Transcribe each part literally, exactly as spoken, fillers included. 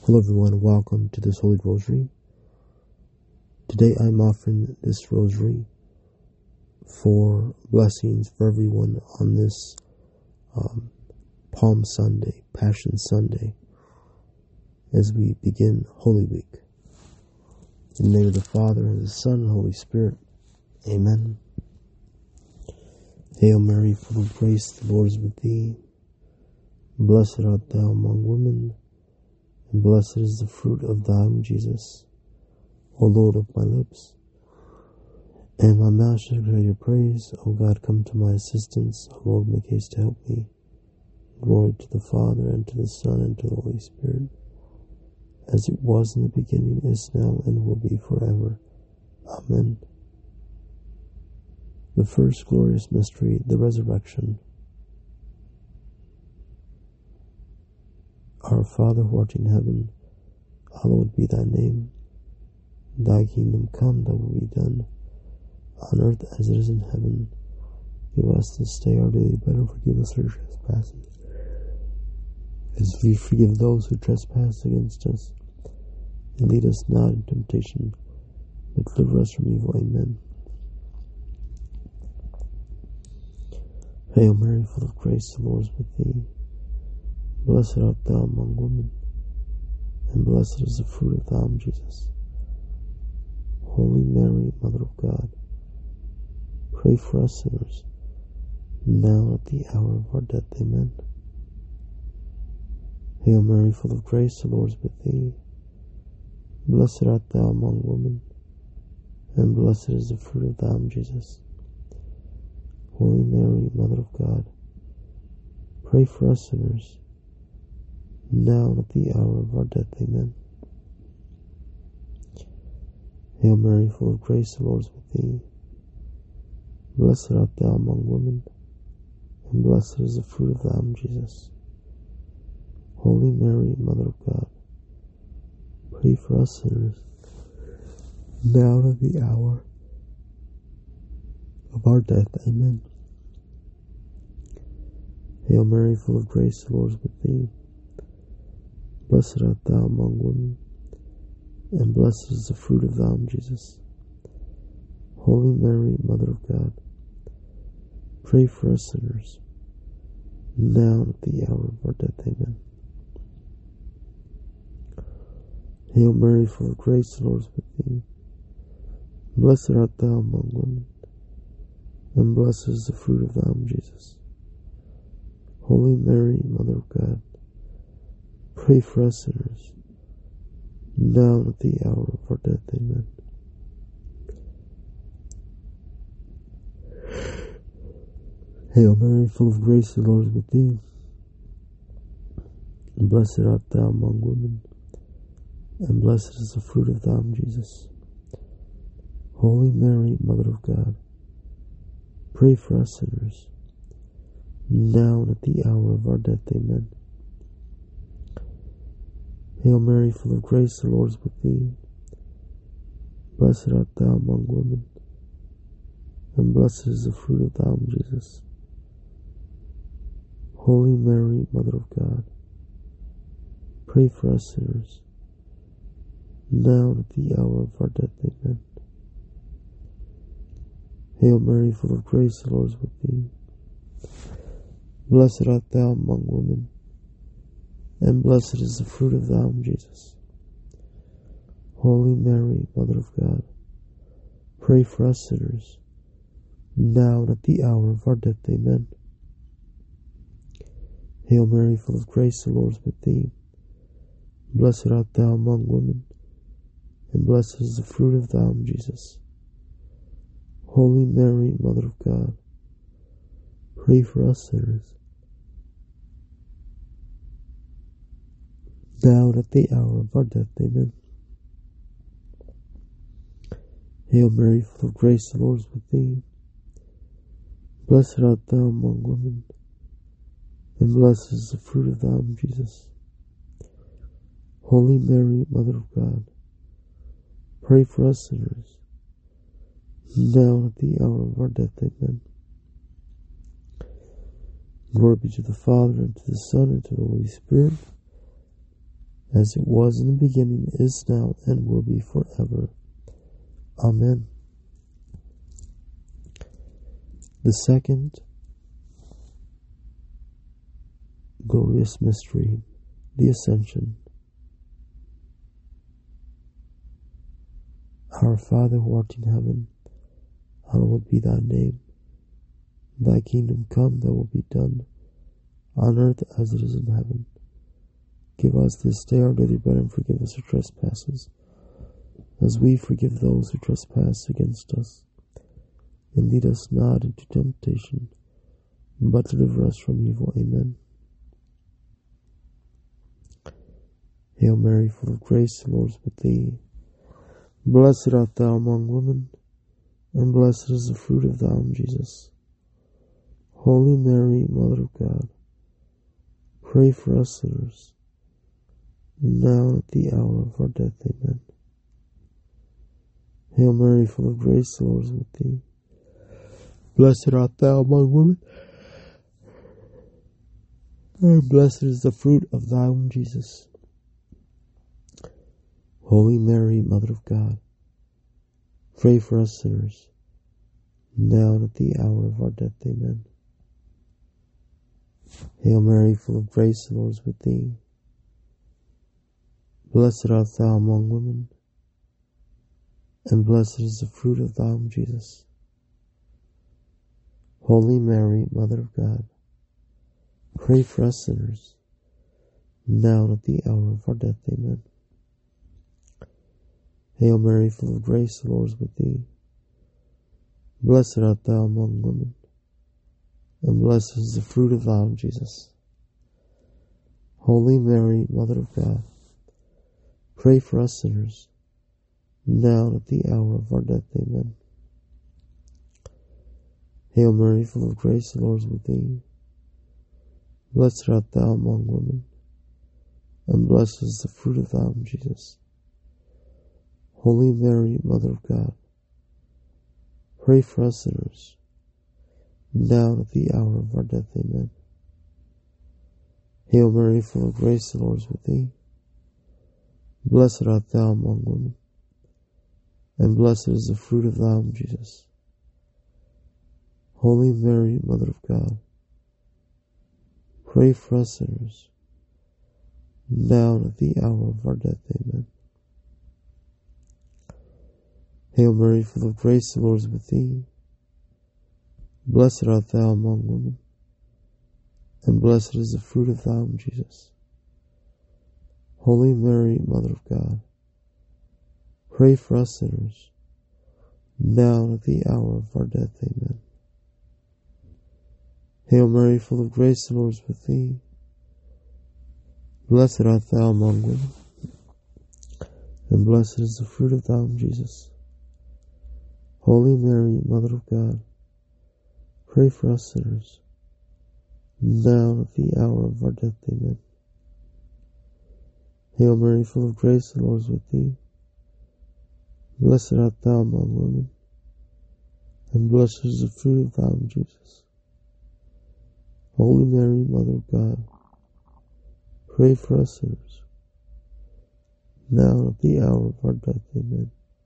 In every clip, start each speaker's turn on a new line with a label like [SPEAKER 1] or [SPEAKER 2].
[SPEAKER 1] Hello everyone, welcome to this Holy Rosary. Today I'm offering this Rosary for blessings for everyone on this um, Palm Sunday, Passion Sunday, as we begin Holy Week. In the name of the Father, and the Son, and the Holy Spirit. Amen. Hail Mary, full of grace, the Lord is with thee. Blessed art thou among women, and blessed is the fruit of thy womb, Jesus. O Lord of my lips, and my mouth shall declare your praise. O God, come to my assistance. O Lord, make haste to help me. Glory to the Father, and to the Son, and to the Holy Spirit, as it was in the beginning, is now, and will be forever. Amen. The first glorious mystery, the Resurrection. Our Father who art in heaven, hallowed be thy name. Thy kingdom come, thy will be done, on earth as it is in heaven. Give us this day our daily bread, and forgive us our trespasses, as we forgive those who trespass against us. And lead us not into temptation, but deliver us from evil. Amen. Hail Mary, full of grace, the Lord is with thee. Blessed art thou among women, and blessed is the fruit of thy womb, Jesus. Holy Mary, Mother of God, pray for us sinners, now at the hour of our death. Amen. Hail Mary, full of grace, the Lord is with thee. Blessed art thou among women, and blessed is the fruit of thy womb, Jesus. Holy Mary, Mother of God, pray for us sinners, now and at the hour of our death. Amen. Hail Mary, full of grace, the Lord is with thee. Blessed art thou among women, and blessed is the fruit of thy womb, Jesus. Holy Mary, Mother of God, pray for us sinners, now and at the hour of our death. Amen. Hail Mary, full of grace, the Lord is with thee. Blessed art thou among women, and blessed is the fruit of thy womb, Jesus. Holy Mary, Mother of God, pray for us sinners, now and at the hour of our death. Amen. Hail Mary, full of grace, the Lord is with thee. Blessed art thou among women, and blessed is the fruit of thy womb, Jesus. Holy Mary, Mother of God, pray for us sinners, now and at the hour of our death. Amen. Hail Mary, full of grace, the Lord is with thee. Blessed art thou among women, and blessed is the fruit of thy womb, Jesus. Holy Mary, Mother of God, pray for us sinners, now and at the hour of our death. Amen. Hail Mary, full of grace, the Lord is with thee. Blessed art thou among women, and blessed is the fruit of thy womb, Jesus. Holy Mary, Mother of God, pray for us sinners, now and at the hour of our death. Amen. Hail Mary, full of grace, the Lord is with thee. Blessed art thou among women, and blessed is the fruit of thy womb, Jesus. Holy Mary, Mother of God, pray for us sinners, now and at the hour of our death. Amen. Hail Mary, full of grace, the Lord is with thee. Blessed art thou among women, and blessed is the fruit of thy womb, Jesus. Holy Mary, Mother of God, pray for us sinners, now and at the hour of our death. Amen. Hail Mary, full of grace, the Lord is with thee. Blessed art thou among women, and blessed is the fruit of thy womb, Jesus. Holy Mary, Mother of God, pray for us sinners, now and at the hour of our death. Amen. Glory be to the Father, and to the Son, and to the Holy Spirit, as it was in the beginning, is now, and will be forever. Amen. The second glorious mystery, the Ascension. Our Father who art in heaven, hallowed be thy name. Thy kingdom come, thy will be done, on earth as it is in heaven. Give us this day our daily bread, and forgive us our trespasses, as we forgive those who trespass against us. And lead us not into temptation, but deliver us from evil. Amen. Hail Mary, full of grace, the Lord is with thee. Blessed art thou among women, and blessed is the fruit of thy womb, Jesus. Holy Mary, Mother of God, pray for us sinners, now and at the hour of our death. Amen. Hail Mary, full of grace, the Lord is with thee. Blessed art thou among women, and blessed is the fruit of thy womb, Jesus. Holy Mary, Mother of God, pray for us sinners, now and at the hour of our death. Amen. Hail Mary, full of grace, the Lord is with thee. Blessed art thou among women, and blessed is the fruit of thy womb, Jesus. Holy Mary, Mother of God, pray for us sinners, now and at the hour of our death. Amen. Hail Mary, full of grace, the Lord is with thee. Blessed art thou among women, and blessed is the fruit of thy womb, Jesus. Holy Mary, Mother of God, pray for us sinners, now and at the hour of our death. Amen. Hail Mary, full of grace, the Lord is with thee. Blessed art thou among women, and blessed is the fruit of thy womb, Jesus. Holy Mary, Mother of God, pray for us sinners, now and at the hour of our death. Amen. Hail Mary, full of grace, the Lord is with thee. Blessed art thou among women, and blessed is the fruit of thy womb, Jesus. Holy Mary, Mother of God, pray for us sinners, now and at the hour of our death. Amen. Hail Mary, full of grace, the Lord is with thee. Blessed art thou among women, and blessed is the fruit of thy womb, Jesus. Holy Mary, Mother of God, pray for us sinners, now and at the hour of our death. Amen. Hail Mary, full of grace, the Lord is with thee. Blessed art thou among women, and blessed is the fruit of thy womb, Jesus. Holy Mary, Mother of God, pray for us sinners, now and at the hour of our death. Amen. Hail Mary, full of grace, the Lord is with thee. Blessed art thou among women, and blessed is the fruit of thy womb, Jesus. Holy Mary, Mother of God, pray for us sinners, now and at the hour of our death. Amen.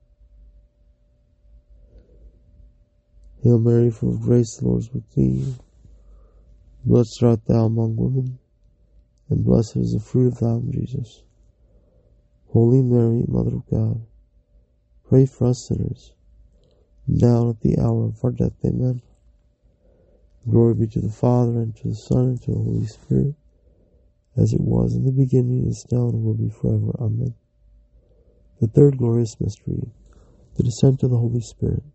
[SPEAKER 1] Hail Mary, full of grace, the Lord is with thee. Blessed art thou among women, and blessed is the fruit of thy womb, Jesus. Holy Mary, Mother of God, pray for us sinners, now and at the hour of our death. Amen. Glory be to the Father, and to the Son, and to the Holy Spirit, as it was in the beginning, is now, and will be forever. Amen. The third glorious mystery, the descent of the Holy Spirit.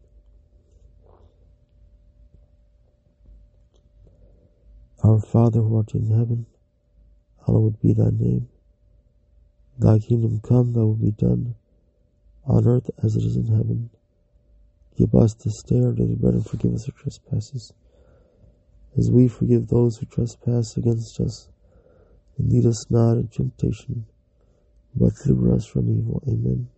[SPEAKER 1] Our Father who art in heaven, hallowed be thy name. Thy kingdom come, thy will be done, on earth as it is in heaven. Give us this day our daily bread, and forgive us our trespasses, as we forgive those who trespass against us. And lead us not into temptation, but deliver us from evil. Amen.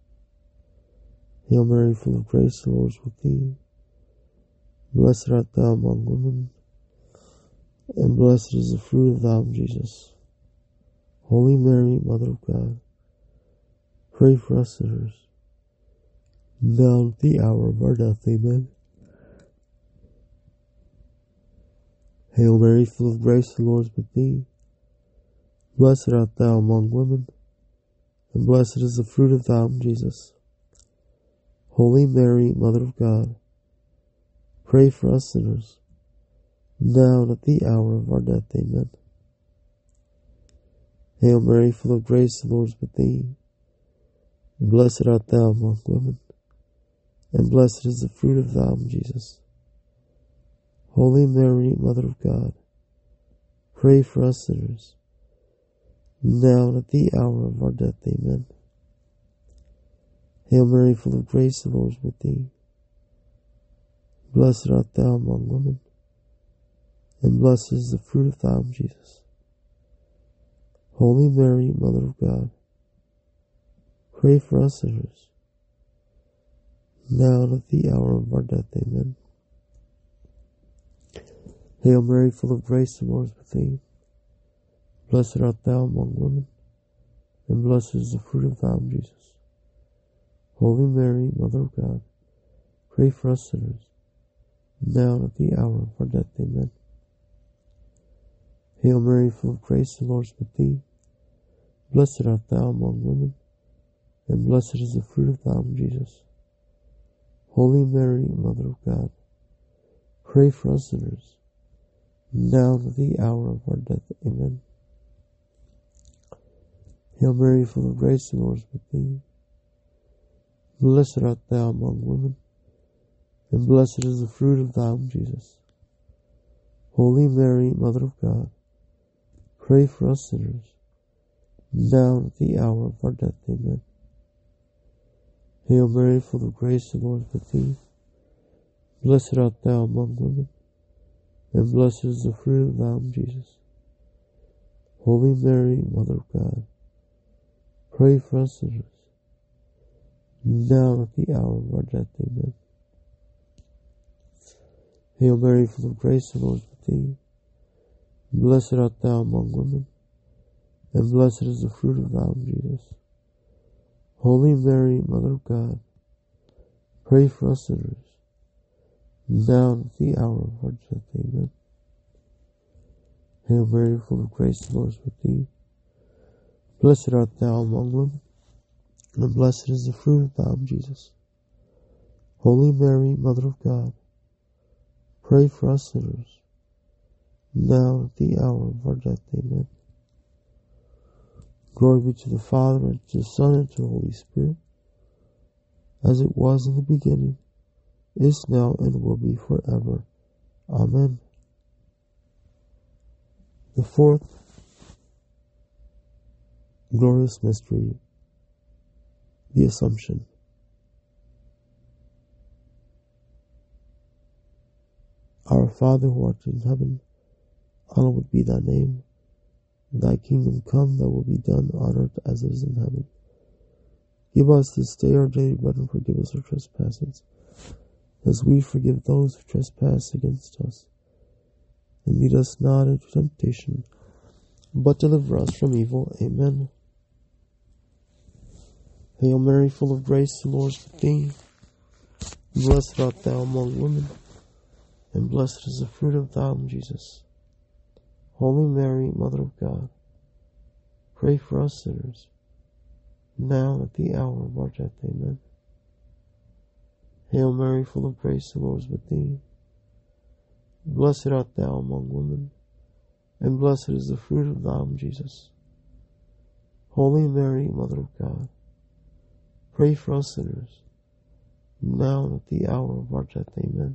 [SPEAKER 1] Hail Mary, full of grace, the Lord is with thee. Blessed art thou among women, and blessed is the fruit of thy womb, Jesus. Holy Mary, Mother of God, pray for us sinners, now at the hour of our death. Amen. Hail Mary, full of grace, the Lord is with thee. Blessed art thou among women, and blessed is the fruit of thy womb, Jesus. Holy Mary, Mother of God, pray for us sinners, now and at the hour of our death. Amen. Hail Mary, full of grace, the Lord is with thee. Blessed art thou among women, and blessed is the fruit of thy womb, Jesus. Holy Mary, Mother of God, pray for us sinners, now and at the hour of our death. Amen. Hail Mary, full of grace, the Lord is with thee. Blessed art thou among women, and blessed is the fruit of thy womb, Jesus. Holy Mary, Mother of God, pray for us sinners, now and at the hour of our death. Amen. Hail Mary, full of grace, the Lord is with thee. Blessed art thou among women, and blessed is the fruit of thy womb, Jesus. Holy Mary, Mother of God, pray for us sinners, now and at the hour of our death. Amen. Hail Mary, full of grace, the Lord is with thee. Blessed art thou among women, and blessed is the fruit of thy womb, Jesus. Holy Mary, Mother of God, pray for us sinners, now and at the hour of our death. Amen. Hail Mary, full of grace, the Lord is with thee. Blessed art thou among women, and blessed is the fruit of thy womb, Jesus. Holy Mary, Mother of God, pray for us sinners, now and at the hour of our death. Amen. Hail Mary, full of grace, the Lord is with thee. Blessed art thou among women, and blessed is the fruit of thy womb, Jesus. Holy Mary, Mother of God, pray for us sinners, now and at the hour of our death. Amen. Hail Mary, full of grace, the Lord is with thee. Blessed art thou among women, and blessed is the fruit of thy womb, Jesus. Holy Mary, Mother of God, pray for us sinners, now and at the hour of our death. Amen. Hail Mary, full of grace, the Lord is with thee. Blessed art thou among women, and blessed is the fruit of thy womb, Jesus. Holy Mary, Mother of God, pray for us sinners, now at the hour of our death. Amen. Glory be to the Father, and to the Son, and to the Holy Spirit, as it was in the beginning, is now, and will be forever. Amen. The fourth glorious mystery, the Assumption. Our Father who art in heaven, hallowed be thy name. Thy kingdom come, thy will be done on earth as it is in heaven. Give us this day our daily bread, and forgive us our trespasses, as we forgive those who trespass against us. And lead us not into temptation, but deliver us from evil. Amen. Hail Mary, full of grace, the Lord is with thee. Blessed art thou among women, and blessed is the fruit of thy womb, Jesus. Holy Mary, Mother of God, pray for us sinners, now and at the hour of our death. Amen. Hail Mary, full of grace, the Lord is with thee. Blessed art thou among women, and blessed is the fruit of thy womb, Jesus. Holy Mary, Mother of God, pray for us sinners, now and at the hour of our death. Amen.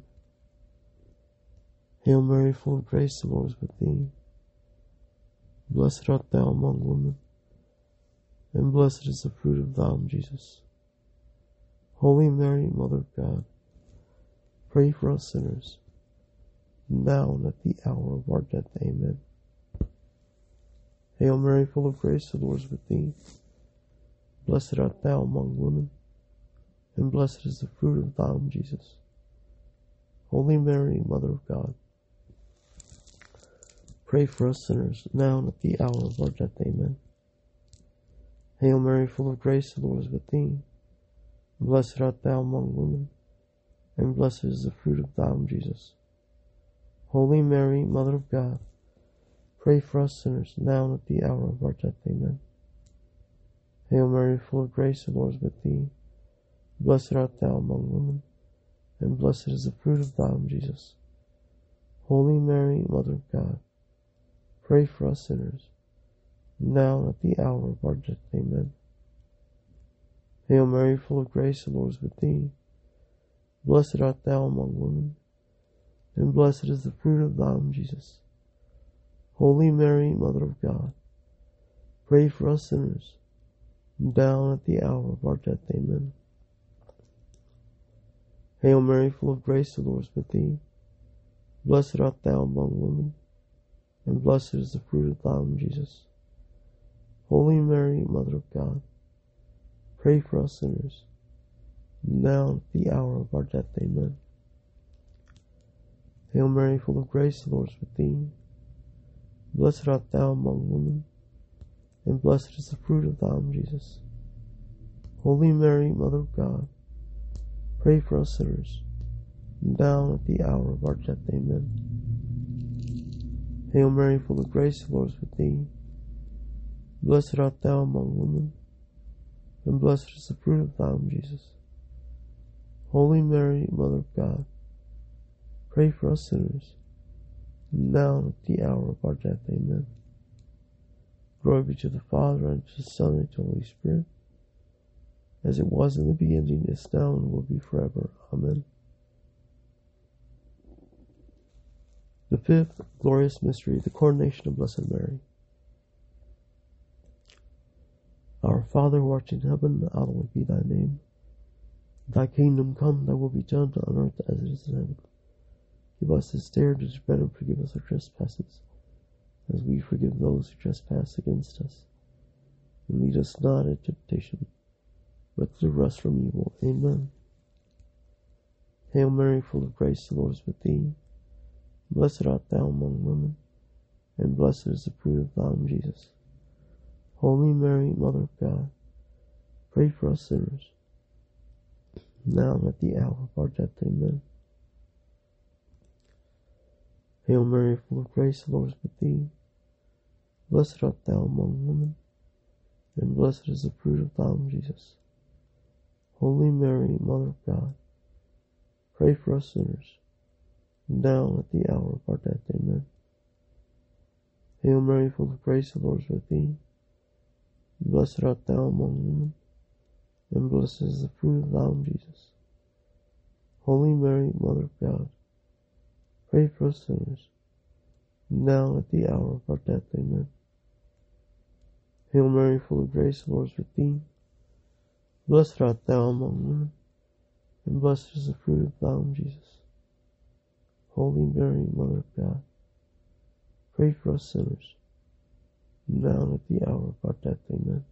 [SPEAKER 1] Hail Mary, full of grace, the Lord is with thee. Blessed art thou among women, and blessed is the fruit of thy womb, Jesus. Holy Mary, Mother of God, pray for us sinners, now and at the hour of our death. Amen. Hail Mary, full of grace, the Lord is with thee. Blessed art thou among women, and blessed is the fruit of thy womb, Jesus. Holy Mary, Mother of God, pray for us sinners, now and at the hour of our death. Amen. Hail Mary, full of grace, the Lord is with thee. Blessed art thou among women, and blessed is the fruit of thy womb, Jesus. Holy Mary, Mother of God, pray for us sinners, now and at the hour of our death. Amen. Hail Mary, full of grace, the Lord is with thee. Blessed art thou among women, and blessed is the fruit of thy womb, Jesus. Holy Mary, Mother of God, pray for us sinners, now and at the hour of our death. Amen. Hail Mary, full of grace, the Lord is with thee. Blessed art thou among women, and blessed is the fruit of thy womb, Jesus. Holy Mary, Mother of God, pray for us sinners, now and at the hour of our death. Amen. Hail Mary, full of grace, the Lord is with thee. Blessed art thou among women, and blessed is the fruit of thy womb, Jesus. Holy Mary, Mother of God, pray for us sinners, now and at the hour of our death. Amen. Hail Mary, full of grace, the Lord is with thee. Blessed art thou among women, and blessed is the fruit of thy womb, Jesus. Holy Mary, Mother of God, pray for us sinners, now and at the hour of our death. Amen. Hail Mary, full of grace, the Lord is with thee. Blessed art thou among women, and blessed is the fruit of thy womb, Jesus. Holy Mary, Mother of God, pray for us sinners, now and at the hour of our death. Amen. Glory be to the Father, and to the Son, and to the Holy Spirit, as it was in the beginning, is now, and will be forever. Amen. The fifth glorious mystery, the coronation of Blessed Mary. Our Father who art in heaven, hallowed be thy name. Thy kingdom come, thy will be done on earth as it is in heaven. Give us this day our daily bread, and forgive us our trespasses, as we forgive those who trespass against us. And lead us not into temptation, but deliver us from evil. Amen. Hail Mary, full of grace, the Lord is with thee. Blessed art thou among women, and blessed is the fruit of thy womb, Jesus. Holy Mary, Mother of God, pray for us sinners, now and at the hour of our death. Amen. Hail Mary, full of grace, the Lord is with thee. Blessed art thou among women, and blessed is the fruit of thy womb, Jesus. Holy Mary, Mother of God, pray for us sinners, now and at the hour of our death. Amen. Hail Mary, full of grace, the Lord is with thee. Blessed art thou among women, and blessed is the fruit of thy womb, Jesus. Holy Mary, Mother of God, pray for us sinners, now and at the hour of our death. Amen. Hail Mary, full of grace, the Lord is with thee. Blessed art thou among women, and blessed is the fruit of thy womb, Jesus. Holy Mary, Mother of God, pray for us sinners, now and at the hour of our death. Amen.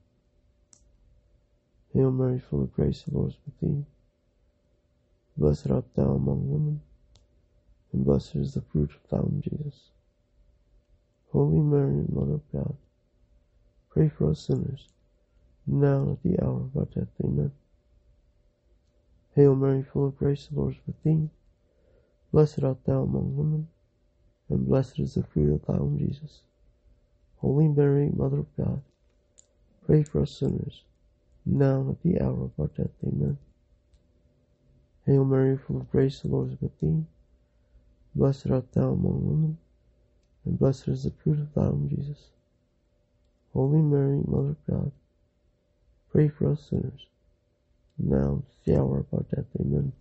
[SPEAKER 1] Hail Mary, full of grace, the Lord is with thee. Blessed art thou among women, and blessed is the fruit of thy womb, Jesus. Holy Mary, Mother of God, pray for us sinners, now and at the hour of our death. Amen. Hail Mary, full of grace, the Lord is with thee. Blessed art thou among women, and blessed is the fruit of thy womb, Jesus. Holy Mary, Mother of God, pray for us sinners, now and at the hour of our death. Amen. Hail Mary, full of grace, the Lord is with thee. Blessed art thou among women, and blessed is the fruit of thy womb, Jesus. Holy Mary, Mother of God, pray for us sinners, now and at the hour of our death. Amen.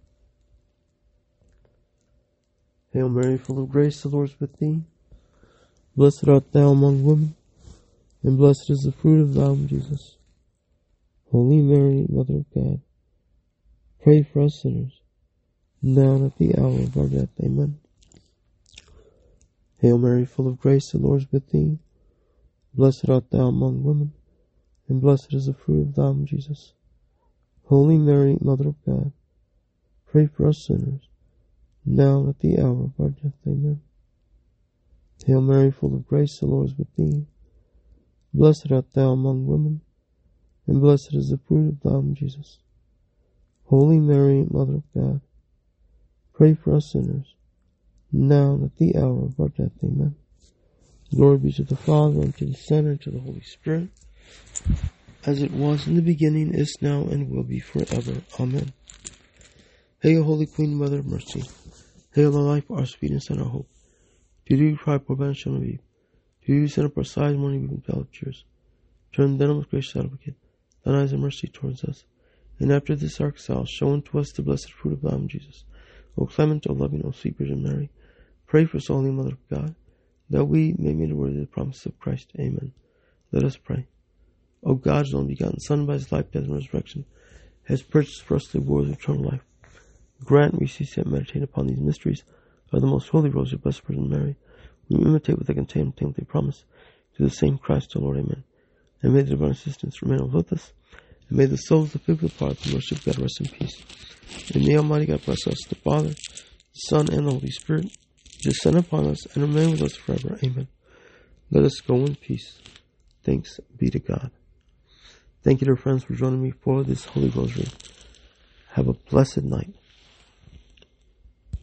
[SPEAKER 1] Hail Mary, full of grace, the Lord is with thee. Blessed art thou among women, and blessed is the fruit of thy womb, Jesus. Holy Mary, Mother of God, pray for us sinners, now and at the hour of our death. Amen. Hail Mary, full of grace, the Lord is with thee. Blessed art thou among women, and blessed is the fruit of thy womb, Jesus. Holy Mary, Mother of God, pray for us sinners, now and at the hour of our death. Amen. Hail Mary, full of grace, the Lord is with thee. Blessed art thou among women, and blessed is the fruit of thy womb, Jesus. Holy Mary, Mother of God, pray for us sinners, now and at the hour of our death. Amen. Glory be to the Father, and to the Son, and to the Holy Spirit, as it was in the beginning, is now, and will be forever. Amen. Hail, Holy Queen, Mother of Mercy. Hail, our life, our sweetness, and our hope. To thee we cry, poor banished children of Eve. To thee we send up our sighs, mourning, weeping, vale of tears. Turn then, O most gracious Advocate, thine eyes of mercy towards us. And after this our exile, show unto us the blessed fruit of thy womb, Jesus. O clement, O loving, O sweet Virgin Mary, pray for us, Holy Mother of God, that we may be made worthy of the promises of Christ. Amen. Let us pray. O God, whose only begotten Son, by his life, death, and resurrection, has purchased for us the rewards of eternal life, grant we cease yet meditate upon these mysteries of the most holy Rosary of Blessed Virgin Mary. We imitate what they contain and obtain what they promise. To the same Christ, our Lord. Amen. And may the divine assistance remain with us, and may the souls of the faithful departed from worship God rest in peace. And may Almighty God bless us, the Father, the Son, and the Holy Spirit, descend upon us and remain with us forever. Amen. Let us go in peace. Thanks be to God. Thank you, dear friends, for joining me for this Holy Rosary. Have a blessed night.